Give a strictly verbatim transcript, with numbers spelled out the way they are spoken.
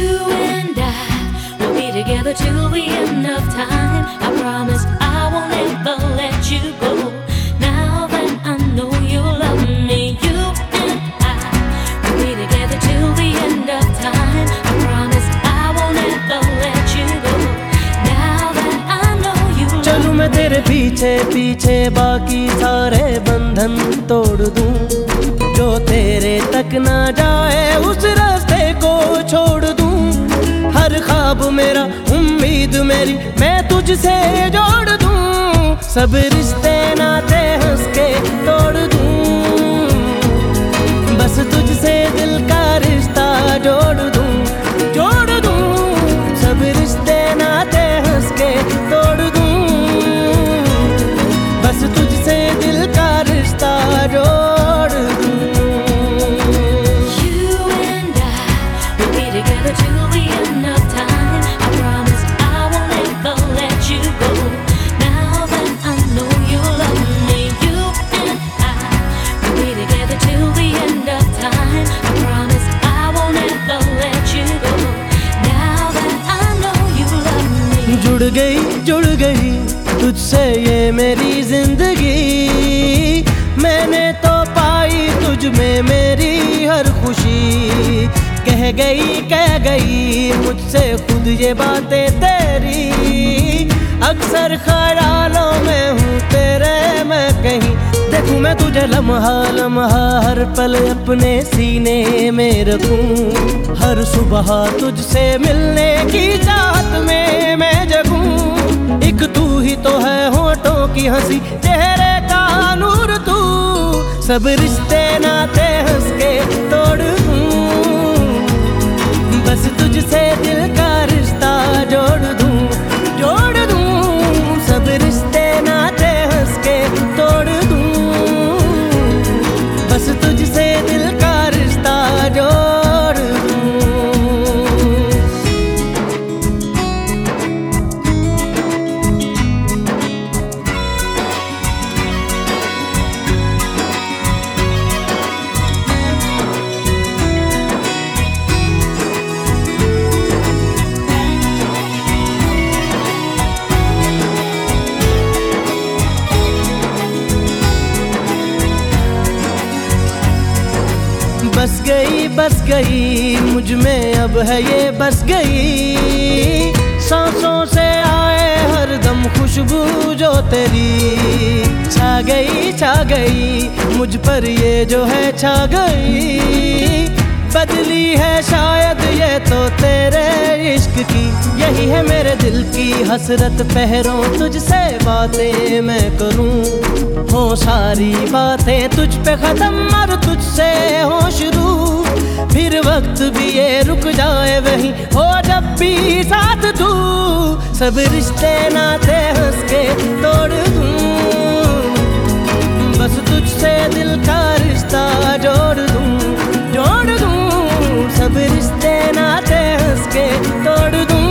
You and I will be together till the end of time. I promise I won't ever let you go. Now that I know you love me, you and I will be together till the end of time. I promise I won't ever let you go. Now that I know you love me. चलूं मैं तेरे पीछे पीछे बाकी सारे बंधन तोड़ दूं, जो तेरे तक ना जाए उस रास्ते को छोड़ दूं। हर ख्वाब मेरा उम्मीद मेरी मैं तुझसे जोड़ दूं, सब रिश्ते नाते हंस के तोड़ दूं, बस तुझसे दिल का रिश्ता जोड़ दूं, जोड़ दूं, सब रिश्ते नाते हंस के तोड़ दूं, बस तुझसे दिल का रिश्ता जोड़ दूं। Together till the end of time. I promise I won't ever let you go. Now that I know you love me, you and I will be together till the end of time. I promise I won't ever let you go. Now that I know you love me. जुड़ गई जुड़ गई तुझसे ये मेरी जिंदगी, मैंने तो पाई तुझ में मेरी हर खुशी। कह गई कह गई मुझसे खुद ये बातें तेरी, अक्सर ख्यालों में हूँ तेरे मैं कहीं। देखूं मैं तुझे लम्हा लम्हा हर पल अपने सीने में रखूं, हर सुबह तुझसे मिलने की चाहत में मैं जगूं। एक तू ही तो है होठों की हंसी चेहरे का नूर तू, सब रिश्ते नाते हंस के तोड़ दूं, बस तुझसे दिल का रिश्ता जोड़ दूं, जोड़ दूं, सब रिश्ते नाते हंस के तोड़ दूं, बस तुझसे दिल का रिश्ता जोड़ दूं। बस गई बस गई मुझ में अब है ये बस गई, सांसों से आए हर दम खुशबू जो तेरी, छा गई छा गई मुझ पर ये जो है छा गई। बदली है शायद ये तो तेरे इश्क की, यही है मेरे दिल की हसरत पहरों तुझसे बातें मैं करूं। हो सारी बातें तुझ पे खत्म और तुझसे हो शुरू, फिर वक्त भी ये रुक जाए वहीं हो जब भी साथ तू, सब रिश्ते नाते हंस के तोड़ दूं, बस तुझसे दिल का रिश्ता जोड़ दूं, जोड़ दूं, सब रिश्ते नाते हंस के तोड़ दूं,